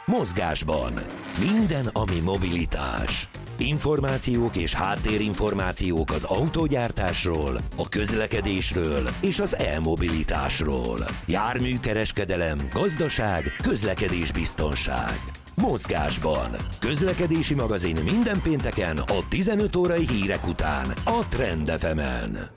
Mozgásban. Minden, ami mobilitás. Információk és háttérinformációk az autógyártásról, a közlekedésről és az e-mobilitásról. Járműkereskedelem, gazdaság, közlekedésbiztonság. Mozgásban. Közlekedési magazin minden pénteken a 15 órai hírek után a Trend FM-en.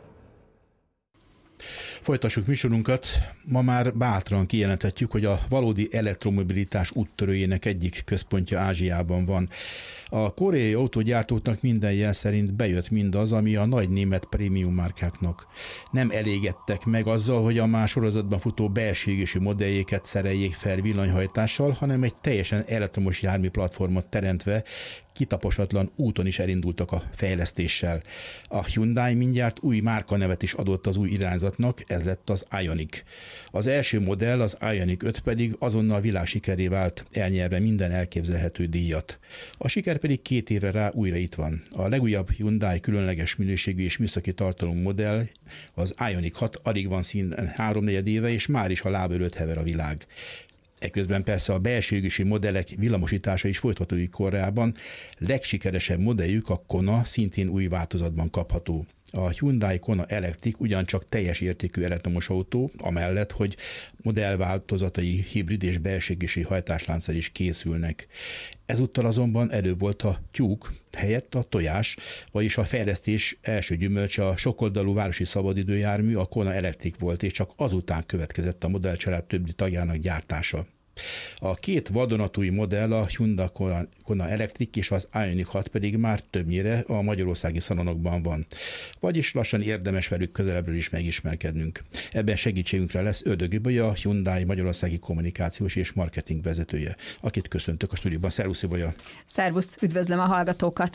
Folytassuk műsorunkat. Ma már bátran kijelenthetjük, hogy a valódi elektromobilitás úttörőjének egyik központja Ázsiában van. A koreai autógyártóknak minden jel szerint bejött mindaz, ami a nagy német prémium márkáknak. Nem elégedtek meg azzal, hogy a más sorozatban futó belső égésű modelljéket szereljék fel villanyhajtással, hanem egy teljesen elektromos járműplatformot teremtve kitaposatlan úton is elindultak a fejlesztéssel. A Hyundai mindjárt új márkanevet is adott az új irányzatnak, ez lett az Ioniq. Az első modell, az Ioniq 5 pedig azonnal világsikerré vált, elnyerve minden elképzelhető díjat. A siker pedig 2 évre rá újra itt van. A legújabb Hyundai különleges minőségű és műszaki tartalom modell, az Ioniq 6 alig van színen 3-4 éve, és már is a láb előtt hever a világ. Eközben persze a belső égésű modellek villamosítása is folytatódik Koreában. Legsikeresebb modelljük, a Kona, szintén új változatban kapható. A Hyundai Kona Electric ugyancsak teljes értékű elektromos autó, amellett, hogy modellváltozatai hibrid és belső égésű hajtáslánccal is készülnek. Ezúttal azonban előbb volt a tyúk helyett a tojás, vagyis a fejlesztés első gyümölcse a sokoldalú városi szabadidőjármű, a Kona Electric volt, és csak azután következett a modellcsalád többi tagjának gyártása. A 2 vadonatúj modell, a Hyundai Kona Electric és az Ioniq 6 pedig már többnyire a magyarországi szalonokban van. Vagyis lassan érdemes velük közelebbről is megismerkednünk. Ebben segítségünkre lesz Ördög Ibolya, a Hyundai magyarországi kommunikációs és marketing vezetője, akit köszöntök a stúdióban. Szervusz Ibolya! Szervusz, üdvözlöm a hallgatókat!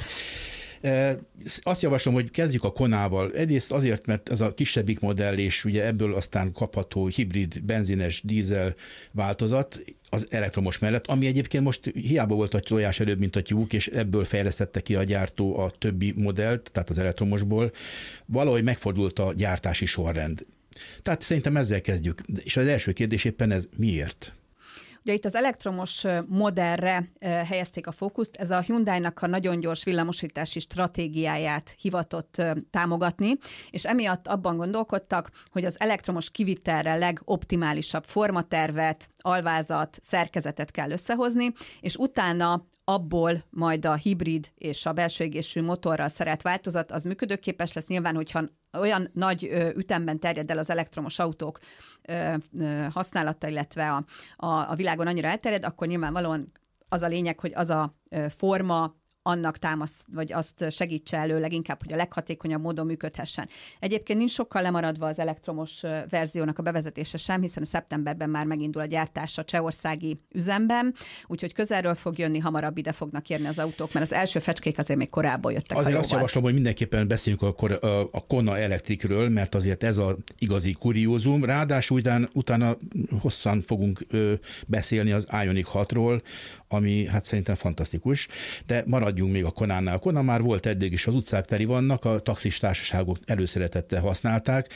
Azt javaslom, hogy kezdjük a Konával. Egyrészt azért, mert ez a kisebbik modell, és ugye ebből aztán kapható hibrid, benzines, dízel változat az elektromos mellett, ami egyébként most hiába volt a tojás előbb, mint a tyúk, és ebből fejlesztette ki a gyártó a többi modellt, tehát az elektromosból. Valahogy megfordult a gyártási sorrend. Tehát szerintem ezzel kezdjük. És az első kérdés éppen ez miért? Ugye itt az elektromos modellre helyezték a fókuszt, ez a Hyundai-nak a nagyon gyors villamosítási stratégiáját hivatott támogatni, és emiatt abban gondolkodtak, hogy az elektromos kivitelre legoptimálisabb formatervet, alvázat, szerkezetet kell összehozni, és utána abból majd a hibrid és a belső égésű motorral szerelt változat az működőképes lesz. Nyilván, hogyha olyan nagy ütemben terjed el az elektromos autók használata, illetve a világon annyira elterjed, akkor nyilvánvalóan az a lényeg, hogy az a forma annak támasz, vagy azt segítse elő leginkább, hogy a leghatékonyabb módon működhessen. Egyébként nincs sokkal lemaradva az elektromos verziónak a bevezetése sem, hiszen a szeptemberben már megindul a gyártás a csehországi üzemben, úgyhogy közelről fog jönni, hamarabb ide fognak érni az autók, mert az első fecskék azért még korábban jöttek. Azért azt javaslom, hogy mindenképpen beszéljünk akkor a Kona Electricről, mert azért ez az igazi kuriózum. Ráadásul utána hosszan fogunk beszélni az Ioniq 6-ról, ami hát szerintem fantasztikus, de maradjunk még a Konánál. A Kona már volt eddig is, az utcák teli vannak, a taxis társaságok előszeretettel használták.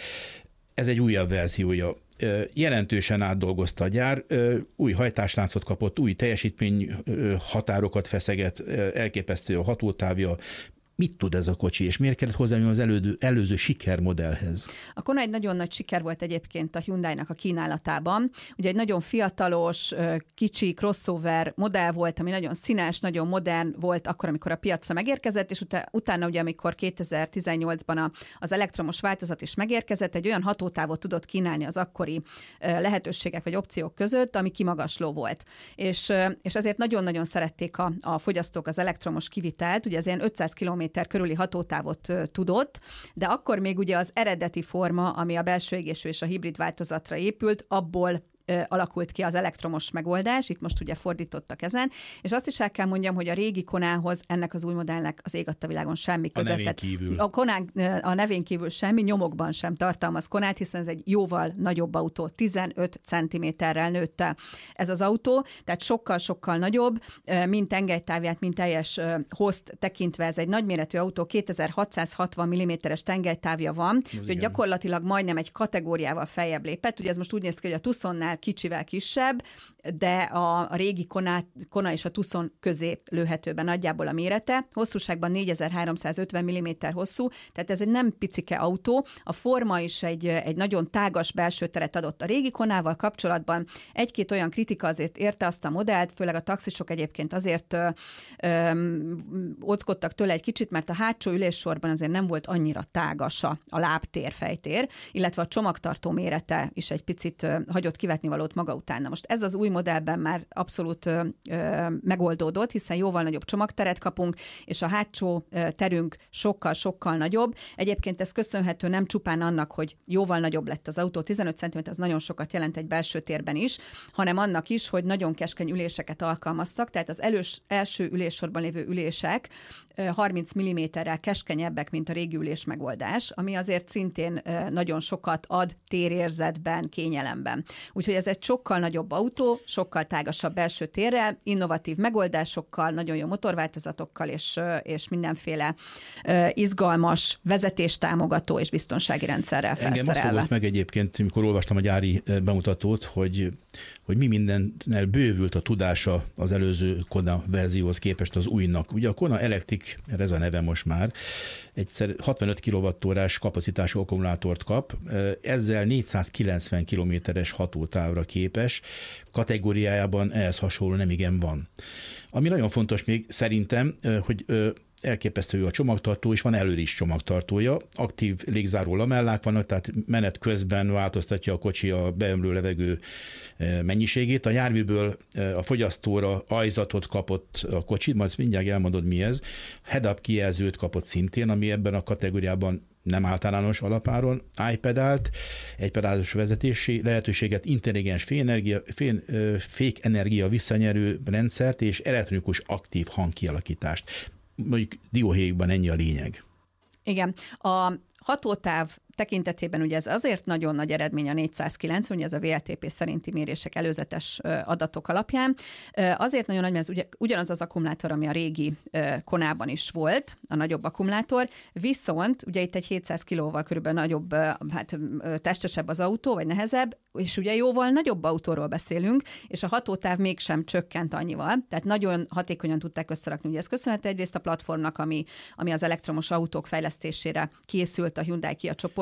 Ez egy újabb verziója. Jelentősen átdolgozta a gyár, új hajtásláncot kapott, új teljesítmény határokat feszeget, elképesztő a hatótávja. Mit tud ez a kocsi, és miért kellett hozzányúlni az előző sikermodellhez? A Kona egy nagyon nagy siker volt egyébként a Hyundai-nak a kínálatában. Ugye egy nagyon fiatalos, kicsi crossover modell volt, ami nagyon színes, nagyon modern volt akkor, amikor a piacra megérkezett, és utána ugye, amikor 2018-ban az elektromos változat is megérkezett, egy olyan hatótávot tudott kínálni az akkori lehetőségek vagy opciók között, ami kimagasló volt. És ezért nagyon-nagyon szerették a fogyasztók az elektromos kivitelt, ugye ez ilyen 500 km körüli hatótávot tudott, de akkor még ugye az eredeti forma, ami a belső égésű és a hibrid változatra épült, abból alakult ki az elektromos megoldás, itt most ugye fordítottak ezen, és azt is el kell mondjam, hogy a régi Konához ennek az új modellnek az ég adta világon semmi között. A nevén kívül. A nevén kívül semmi, nyomokban sem tartalmaz Konát, hiszen ez egy jóval nagyobb autó, 15 cm-rel nőtte ez az autó, tehát sokkal-sokkal nagyobb, mint tengelytávját, mint teljes hozt tekintve ez egy nagyméretű autó, 2660 mm-es tengelytávja van, úgyhogy gyakorlatilag majdnem egy kategóriával feljebb lépett, ugye ez most úgy néz ki, hogy a Tucsonnál kicsivel kisebb, de a régi Kona és a Tucson közé lőhető be nagyjából a mérete. Hosszúságban 4350 mm hosszú, tehát ez egy nem picike autó. A forma is egy nagyon tágas belső teret adott. A régi Konával kapcsolatban egy-két olyan kritika azért érte azt a modellt, főleg a taxisok egyébként azért óckodtak tőle egy kicsit, mert a hátsó üléssorban azért nem volt annyira tágas a lábtér, fejtér, illetve a csomagtartó mérete is egy picit hagyott kivetnivalót maga után. Na most ez az új modellben már abszolút megoldódott, hiszen jóval nagyobb csomagteret kapunk, és a hátsó terünk sokkal nagyobb. Egyébként ez köszönhető nem csupán annak, hogy jóval nagyobb lett az autó, 15 cm az nagyon sokat jelent egy belső térben is, hanem annak is, hogy nagyon keskeny üléseket alkalmaztak, tehát az első üléssorban lévő ülések 30 mm-rel keskenyebbek, mint a régi ülés megoldás, ami azért szintén nagyon sokat ad térérzetben, kényelemben. Úgyhogy ez egy sokkal nagyobb autó, sokkal tágasabb belső térrel, innovatív megoldásokkal, nagyon jó motorváltozatokkal és mindenféle izgalmas vezetéstámogató és biztonsági rendszerrel felszerelve. Engem azt fogott meg egyébként, amikor olvastam a gyári bemutatót, hogy mi mindennel bővült a tudása az előző Kona verzióhoz képest az újnak. Ugye a Kona Electric, ez a neve most már, egyszer 65 kWh-s kapacitású akkumulátort kap, ezzel 490 km-es hatótávra képes, kategóriájában ehhez hasonló nem igen van. Ami nagyon fontos még szerintem, hogy elképesztő a csomagtartó, és van előre is csomagtartója. Aktív légzáró lamellák vannak, tehát menet közben változtatja a kocsi a beömlő levegő mennyiségét. A járműből a fogyasztóra ajzatot kapott a kocsi, majd mindjárt elmondod, mi ez. Head-up kijelzőt kapott szintén, ami ebben a kategóriában nem általános alapáron, iPedált, egypedálos vezetési lehetőséget, intelligens fékenergia visszanyerő rendszert és elektronikus aktív hangkialakítást. Mondjuk dióhéjukban ennyi a lényeg. Igen. A hatótáv tekintetében ugye ez azért nagyon nagy eredmény a 490, ugye ez a VLTP szerinti mérések előzetes adatok alapján. Azért nagyon nagy, mert ez ugyanaz az akkumulátor, ami a régi Konában is volt, a nagyobb akkumulátor, viszont ugye itt egy 700 kilóval körülbelül nagyobb, testesebb az autó, vagy nehezebb, és ugye jóval nagyobb autóról beszélünk, és a hatótáv mégsem csökkent annyival, tehát nagyon hatékonyan tudták összerakni. Ugye ez köszönhető egyrészt a platformnak, ami az elektromos autók fejlesztésére készült a Hyundai Kia csoportban,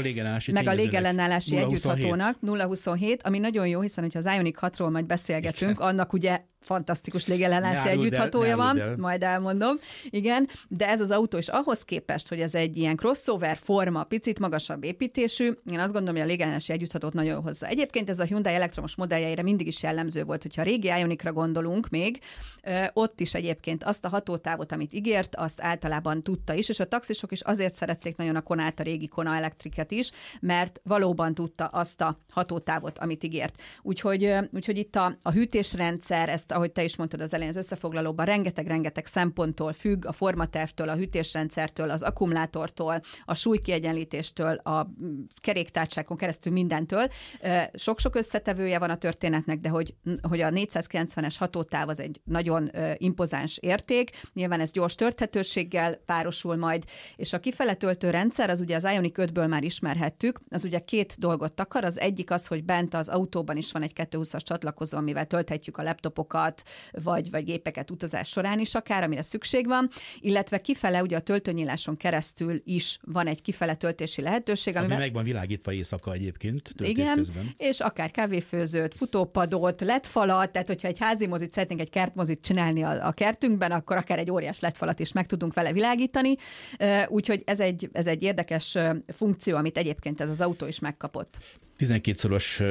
meg a légellenállási együtthatónak, 027, ami nagyon jó, hiszen hogyha az Ioniq 6-ról majd beszélgetünk, annak ugye fantasztikus légellenállási együtthatója van, majd elmondom. Igen, de ez az autó is ahhoz képest, hogy ez egy ilyen crossover forma, picit magasabb építésű, én azt gondolom, hogy a légellenállási együtthatót nagyon jó hozzá. Egyébként ez a Hyundai elektromos modelljeire mindig is jellemző volt, hogyha a régi Ioniqra gondolunk még, ott is egyébként azt a hatótávot, amit ígért, azt általában tudta is, és a taxisok is azért szerették nagyon a Konát, a régi Kona Electricet is, mert valóban tudta azt a hatótávot, amit ígért. Úgyhogy itt a hűtésrendszer, ezt, ahogy te is mondtad az elején az összefoglalóban, rengeteg szemponttól függ, a formatervtől, a hűtésrendszertől, az akkumulátortól, a súlykiegyenlítéstől, a keréktárcsákon keresztül mindentől. Sok-sok összetevője van a történetnek, de hogy a 490-es hatótáv az egy nagyon impozáns érték, nyilván ez gyors tölthetőséggel párosul majd, és a kifele töltő rendszer, az ugye az Ioniq 5-ből már ismerhettük, az ugye két dolgot takar, az egyik az, hogy bent az autóban is van egy 220-as csatlakozó, amivel tölthetjük a laptopokat, vagy gépeket utazás során is akár, amire szükség van, illetve kifele ugye a töltőnyíláson keresztül is van egy kifele töltési lehetőség. Ami meg van világítva éjszaka egyébként, töltés igen, közben. És akár kávéfőzőt, futópadot, LED-falat, tehát hogyha egy házi mozit szeretnénk, egy kertmozit csinálni a kertünkben, akkor akár egy óriás LED-falat is meg tudunk vele világítani. Úgyhogy ez egy érdekes funkció, amit egyébként ez az autó is megkapott. 12-szoros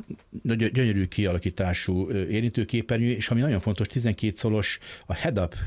gyönyörű kialakítású érintőképernyő, és ami nagyon fontos, 12 szoros a head-up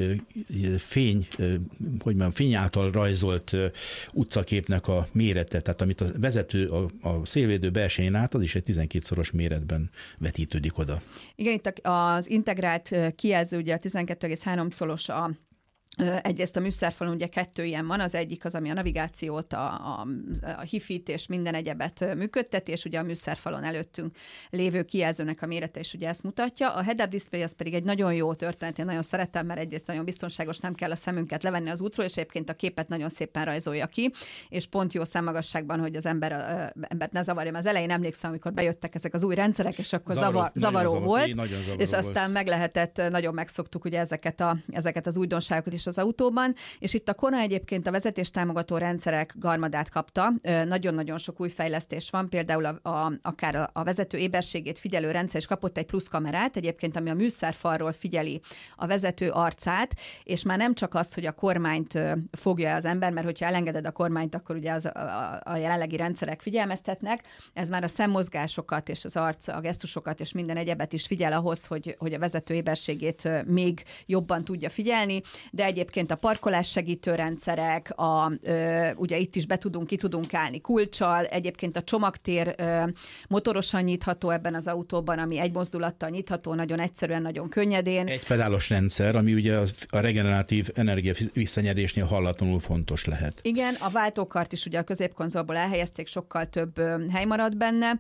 fény által rajzolt utcaképnek a mérete, tehát amit a vezető a szélvédő belsején át, az is egy 12 szoros méretben vetítődik oda. Igen, itt az integrált kijelző, ugye a 12,3 colos Egyrészt a műszerfalon ugye 2 ilyen van, az egyik az, ami a navigációt, a hifit és minden egyebet működtet, és ugye a műszerfalon előttünk lévő kijelzőnek a mérete is ugye ezt mutatja. A head-up display az pedig egy nagyon jó történet, én nagyon szeretem, mert egyrészt nagyon biztonságos, nem kell a szemünket levenni az útról, és egyébként a képet nagyon szépen rajzolja ki, és pont jó szemmagasságban, hogy az embert ne zavarja. Mert az elején emlékszem, amikor bejöttek ezek az új rendszerek, és akkor zavaró volt, és aztán meg lehetett, nagyon megszoktuk ugye ezeket az újdonságokat az autóban, és itt a Kona egyébként a vezetéstámogató rendszerek garmadát kapta. Nagyon-nagyon sok új fejlesztés van, például akár a vezető éberségét figyelő rendszer is kapott egy plusz kamerát, egyébként, ami a műszerfalról figyeli a vezető arcát, és már nem csak azt, hogy a kormányt fogja az ember, mert hogyha elengeded a kormányt, akkor ugye a jelenlegi rendszerek figyelmeztetnek, ez már a szemmozgásokat és az arc, a gesztusokat és minden egyebet is figyel ahhoz, hogy a vezető éberségét még jobban tudja figyelni, de egyébként a parkolás segítő rendszerek, ugye itt is ki tudunk állni kulccsal, egyébként a csomagtér motorosan nyitható ebben az autóban, ami egy mozdulattal nyitható, nagyon egyszerűen, nagyon könnyedén. Egy pedálos rendszer, ami ugye a regeneratív energia visszanyerésnél hallatlanul fontos lehet. Igen, a váltókart is ugye a középkonzolból elhelyezték, sokkal több hely maradt benne,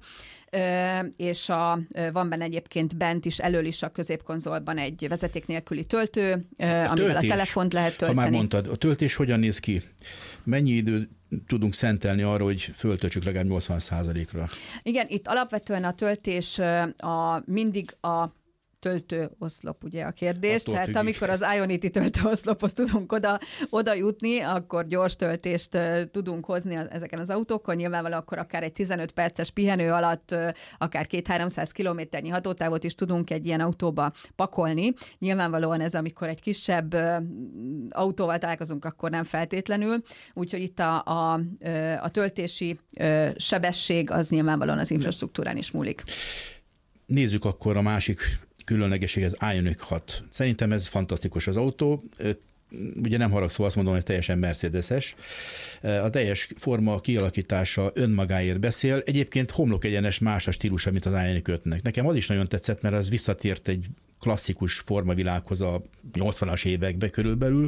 és van benne egyébként bent is, elől is a középkonzolban egy vezeték nélküli töltő, amivel a telefont lehet tölteni. Ha már mondtad, a töltés hogyan néz ki? Mennyi időt tudunk szentelni arra, hogy föltöltsük legalább 80%-ra? Igen, itt alapvetően a töltés mindig a töltőoszlop, ugye a kérdés. Attól Tehát függik. amikor az Ionity töltőoszlophoz tudunk oda jutni, akkor gyors töltést tudunk hozni ezeken az autókon. Nyilvánvalóan akkor akár egy 15 perces pihenő alatt akár 200-300 kilométernyi hatótávot is tudunk egy ilyen autóba pakolni. Nyilvánvalóan ez, amikor egy kisebb autóval találkozunk, akkor nem feltétlenül. Úgyhogy itt a töltési sebesség az nyilvánvalóan az infrastruktúrán is múlik. Nézzük akkor a másik különlegességet, az Ioniq 6. Szerintem ez fantasztikus az autó. Ugye nem haragszó azt mondom, hogy teljesen Mercedes-es. A teljes forma kialakítása önmagáért beszél. Egyébként homlok egyenes más a stílusa, mint az Ioniq 5-nek. Nekem az is nagyon tetszett, mert az visszatért egy klasszikus formavilághoz a 80-as évekbe körülbelül,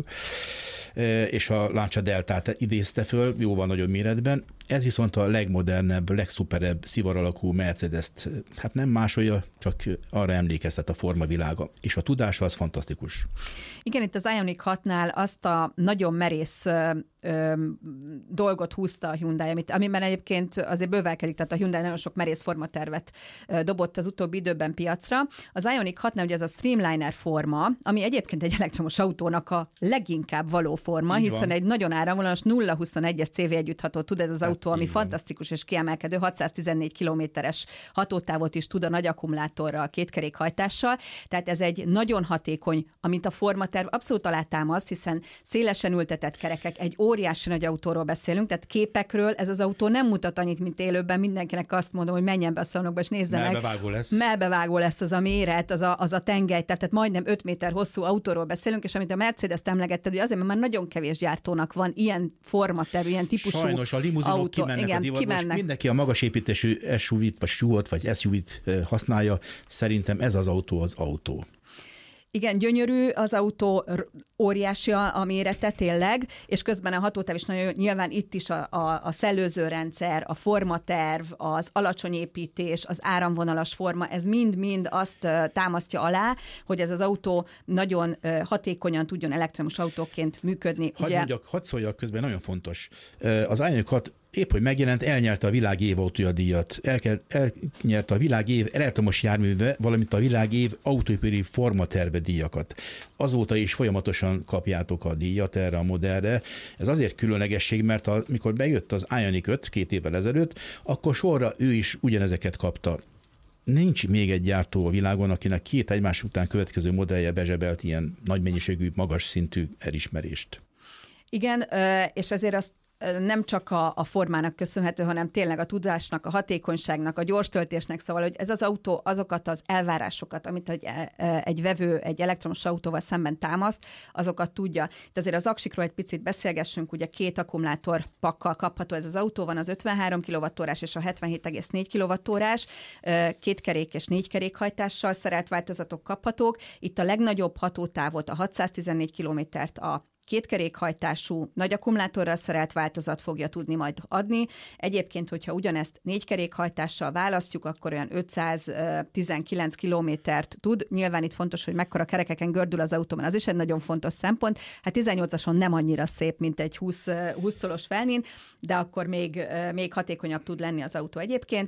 és a Lancia Deltát idézte föl, jóval nagyobb méretben. Ez viszont a legmodernebb, legszuperebb szivar alakú Mercedes-t, hát nem másolja, csak arra emlékeztet a formavilága. És a tudása az fantasztikus. Igen, itt az Ioniq 6-nál azt a nagyon merész dolgot húzta a Hyundai, amiben egyébként azért bővelkedik, tehát a Hyundai nagyon sok merész formatervet dobott az utóbbi időben piacra. Az Ioniq 6-nál ugye ez a Streamliner forma, ami egyébként egy elektromos autónak a leginkább való forma, hiszen egy nagyon áramvonalas 0-21-es CV1 jutható tud ez az autó, ami fantasztikus és kiemelkedő, 614 kilométeres hatótávot is tud a nagy akkumulátorral, kétkerékhajtással, tehát ez egy nagyon hatékony, amint a formaterv abszolút alátámaszt, hiszen szélesen ültetett kerekek, egy óriási nagy autóról beszélünk, tehát képekről ez az autó nem mutat annyit, mint élőben, mindenkinek azt mondom, hogy menjen be a szalonokba és nézze meg. Melbevágó lesz az a méret, az a tengely, tehát majdnem 5 méter hosszú autóról beszélünk, és amit a Mercedes-t emlegetted, hogy azért, mert már nagyon kevés gyártónak van ilyen formaterv, ilyen típusú autó. Sajnos a limuzinok kimennek a divatba, és mindenki a magasépítésű SUV-t, vagy SUV-t, vagy SUV-t használja. Szerintem ez az autó. Igen, gyönyörű az autó, óriási a mérete tényleg, és közben a hatótáv is nagyon nyilván itt is a szellőző rendszer, a formaterv, az alacsony építés, az áramvonalas forma, ez mind-mind azt támasztja alá, hogy ez az autó nagyon hatékonyan tudjon elektromos autóként működni. Hadd szóljak közben, nagyon fontos. Az Ioniq 6 épp, hogy megjelent, elnyerte a világ év autója díjat, elnyerte a világ év elektromos járműve, valamint a világ év autóipari formaterve díjakat. Azóta is folyamatosan kapjátok a díjat erre a modellre. Ez azért különlegesség, mert mikor bejött az Ioniq 5 2 évvel ezelőtt, akkor sorra ő is ugyanezeket kapta. Nincs még egy gyártó a világon, akinek 2 egymás után következő modellje bezsebelt ilyen nagy mennyiségű, magas szintű elismerést. Igen, és ezért azt nem csak a formának köszönhető, hanem tényleg a tudásnak, a hatékonyságnak, a gyors töltésnek, szóval, hogy ez az autó azokat az elvárásokat, amit egy vevő egy elektromos autóval szemben támaszt, azokat tudja. Itt azért az aksikról egy picit beszélgessünk, ugye 2 akkumulátor pakkal kapható ez az autó, van az 53 kWh és a 77,4 kWh, 2 kerék és 4 kerékhajtással szerelt változatok kaphatók. Itt a legnagyobb hatótávot, a 614 kilométert a kétkerékhajtású, nagy akkumulátorral szerelt változat fogja tudni majd adni. Egyébként, hogyha ugyanezt 4 kerékhajtással választjuk, akkor olyan 519 kilométert tud. Nyilván itt fontos, hogy mekkora kerekeken gördül az autóban, az is egy nagyon fontos szempont. Hát 18-ason nem annyira szép, mint egy 20 szolos felnin, de akkor még hatékonyabb tud lenni az autó egyébként,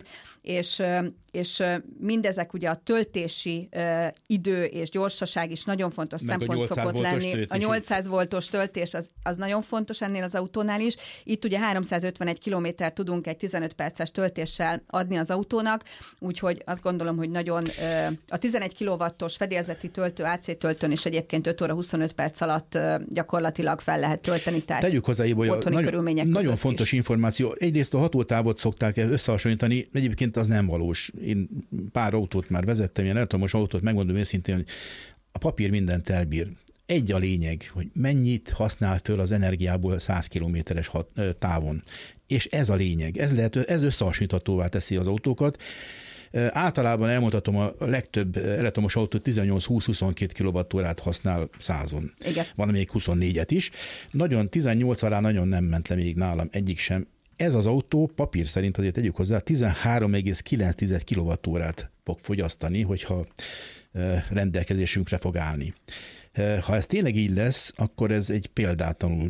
és mindezek ugye a töltési idő és gyorsaság is nagyon fontos meg szempont szokott lenni. A 800 voltos töltés az nagyon fontos ennél az autónál is. Itt ugye 351 kilométert tudunk egy 15 perces töltéssel adni az autónak, úgyhogy azt gondolom, hogy nagyon a 11 kW-os fedélzeti töltő AC töltőn is egyébként 5 óra 25 perc alatt gyakorlatilag fel lehet tölteni. Tehát tegyük hozzá, hogy nagyon fontos információ. Egyrészt a hatótávot szokták összehasonlítani, egyébként az nem valós. Én pár autót már vezettem, ilyen elektromos autót, megmondom őszintén, hogy a papír mindent elbír. Egy a lényeg, hogy mennyit használ föl az energiából 100 kilométeres távon. És ez a lényeg. Ez összehasonlíthatóvá teszi az autókat. Általában elmondhatom, a legtöbb elektromos autó 18-20-22 kWh használ 100-on. Igen. Van még 24-et is. 18 alá nagyon nem ment le még nálam egyik sem. Ez az autó papír szerint azért tegyük hozzá 13,9 kWh fog fogyasztani, hogyha rendelkezésünkre fog állni. Ha ez tényleg így lesz, akkor ez egy példátlanul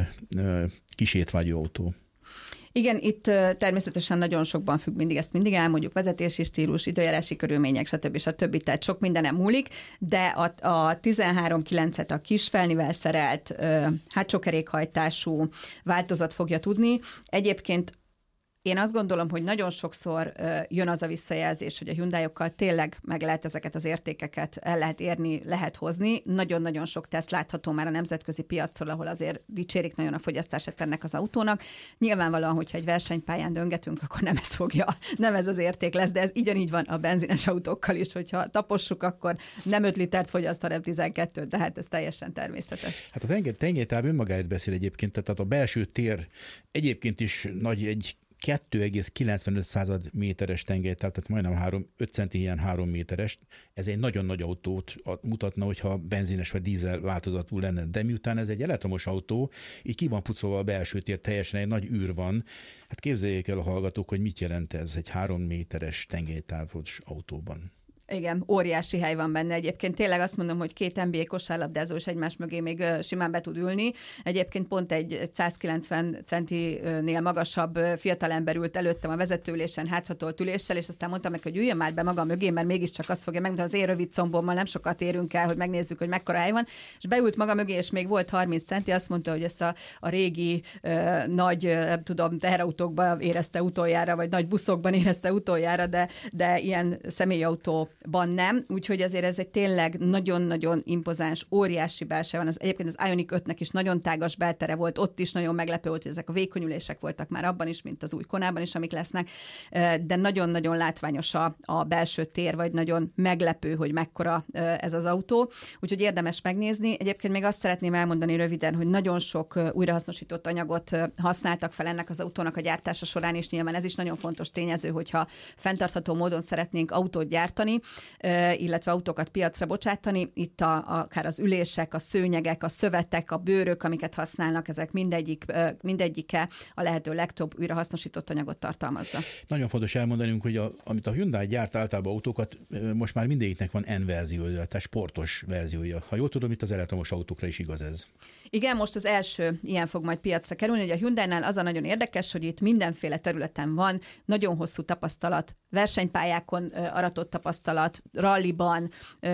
kísétvágyú autó. Igen, itt természetesen nagyon sokban függ ezt mindig elmondjuk, vezetési stílus, időjárási körülmények, stb. Tehát sok mindenem múlik, de a 13.9-et a kis felnivel szerelt hátsó kerékhajtású változat fogja tudni. Egyébként én azt gondolom, hogy nagyon sokszor jön az a visszajelzés, hogy a Hyundaiokkal tényleg meg lehet ezeket az értékeket el lehet érni, lehet hozni. Nagyon-nagyon sok teszt látható már a nemzetközi piacról, ahol azért dicsérik nagyon a fogyasztását ennek az autónak. Nyilvánvalóan, hogyha egy versenypályán döngetünk, akkor nem ez az érték lesz, de ez így van a benzines autókkal is, hogyha tapossuk, akkor nem 5 litert fogyaszt, hanem 12, tehát ez teljesen természetes. Hát a tengelytáv önmagáért beszél egyébként, tehát a belső tér egyébként is nagy, egy 2,95 méteres tengelytáv, tehát majdnem 5 centi ilyen 3 méteres. Ez egy nagyon nagy autót mutatna, hogyha benzines vagy dízel változatú lenne. De miután ez egy elektromos autó, így ki van pucolva a belső tér, teljesen egy nagy űr van. Hát képzeljék el a hallgatók, hogy mit jelent ez egy 3 méteres tengelytávos autóban. Igen, óriási hely van benne. Egyébként tényleg azt mondom, hogy 2 NBA kosárlabdázó is egymás mögé még simán be tud ülni. Egyébként pont egy 190 centinél magasabb fiatalember ült előttem a vezetőülésen hátratolt üléssel, és aztán mondtam meg, hogy üljön már be maga mögé, mert mégiscsak azt fogja megmondani, az én rövid combommal nem sokat érünk el, hogy megnézzük, hogy mekkora hely van. És beült maga mögé, és még volt 30 centi, azt mondta, hogy ezt a régi nagy, nem tudom, teherautókban érezte utoljára, vagy nagy buszokban érezte utoljára, de ilyen személyautó nem, úgyhogy azért ez egy tényleg nagyon-nagyon impozáns, óriási belseje van. Egyébként az Ioniq 5-nek is nagyon tágas beltere volt, ott is nagyon meglepő volt, hogy ezek a vékonyülések voltak már abban is, mint az új Konában is, amik lesznek, de nagyon-nagyon látványos a belső tér, vagy nagyon meglepő, hogy mekkora ez az autó. Úgyhogy érdemes megnézni. Egyébként még azt szeretném elmondani röviden, hogy nagyon sok újrahasznosított anyagot használtak fel ennek az autónak a gyártása során, és nyilván ez is nagyon fontos tényező, hogyha fenntartható módon szeretnénk autót gyártani, illetve autókat piacra bocsátani. Itt akár az ülések, a szőnyegek, a szövetek, a bőrök, amiket használnak, ezek mindegyike a lehető legtöbb újrahasznosított anyagot tartalmazza. Nagyon fontos elmondanunk, hogy amit a Hyundai gyárt általában autókat, most már mindegyiknek van N verziója, tehát sportos verziója. Ha jól tudom, itt az elektromos autókra is igaz ez. Igen, most az első ilyen fog majd piacra kerülni, hogy a Hyundainál az a nagyon érdekes, hogy itt mindenféle területen van nagyon hosszú tapasztalat, versenypályákon aratott tapasztalat, ralliban,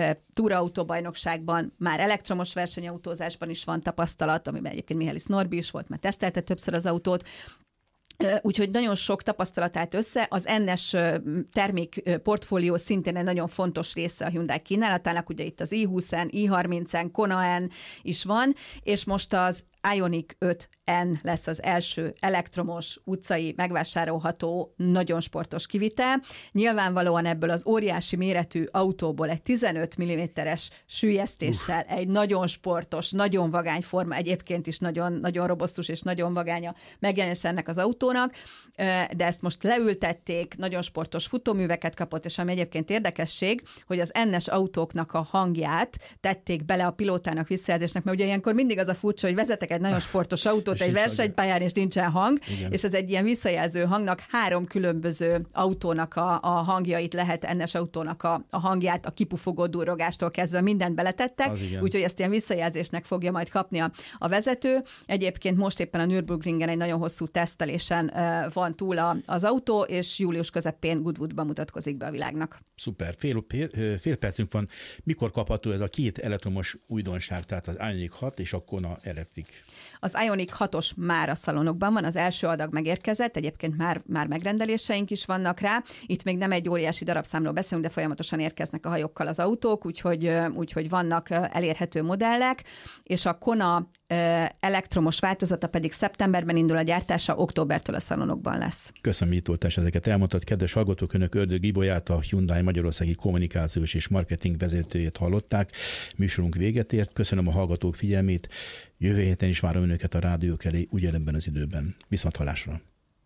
túraautóbajnokságban, már elektromos versenyautózásban is van tapasztalat, amiben egyébként Mihály Norbi is volt, mert tesztelte többször az autót. Úgyhogy nagyon sok tapasztalat állt össze. Az NS termékportfólió szintén egy nagyon fontos része a Hyundai kínálatának, ugye itt az i20-en, i30-en, Kona-en is van, és most az Ioniq 5N lesz az első elektromos utcai megvásárolható, nagyon sportos kivitel. Nyilvánvalóan ebből az óriási méretű autóból egy 15 mm-es süllyesztéssel, egy nagyon sportos, nagyon vagány forma, egyébként is nagyon, nagyon robosztus és nagyon vagány a megjelenés ennek az autónak, de ezt most leültették, nagyon sportos futóműveket kapott, és ami egyébként érdekesség, hogy az N-es autóknak a hangját tették bele a pilótának visszajelzésnek, mert ugye ilyenkor mindig az a furcsa, hogy vezetek egy nagyon sportos autót egy versenypályán, és nincsen hang, igen. És ez egy ilyen visszajelző hangnak 3 különböző autónak a hangjait lehet, N-es autónak a hangját, a kipufogó durrogástól kezdve mindent beletettek, úgyhogy ezt ilyen visszajelzésnek fogja majd kapni a vezető. Egyébként most éppen a Nürburgringen egy nagyon hosszú tesztelésen van túl az autó, és július közepén Goodwoodban mutatkozik be a világnak. Szuper, fél percünk van. Mikor kapható ez a 2 elektromos újdonság, tehát az Ioniq 6 és a Kona Electric? Az Ioniq 6-os már a szalonokban van, az első adag megérkezett, egyébként már megrendeléseink is vannak rá. Itt még nem egy óriási darabszámról beszélünk, de folyamatosan érkeznek a hajókkal az autók, úgyhogy vannak elérhető modellek, és a Kona elektromos változata pedig szeptemberben indul a gyártása, októbertől a szalonokban lesz. Köszönöm, itt voltás, ezeket elmondtad. Kedves hallgatók, önök Ördög Ibolyát, a Hyundai Magyarországi kommunikációs és marketing vezetőjét hallották. Műsorunk véget ért. Köszönöm a hallgatók figyelmét. Jövő héten is várom önöket a rádiók elé ugyanebben az időben. Viszonthallásra!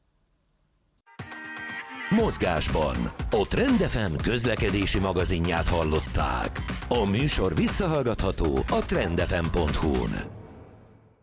Mozgásban a Trend FM közlekedési magazinját hallották. A műsor visszahallgatható a trendfm.hu-n.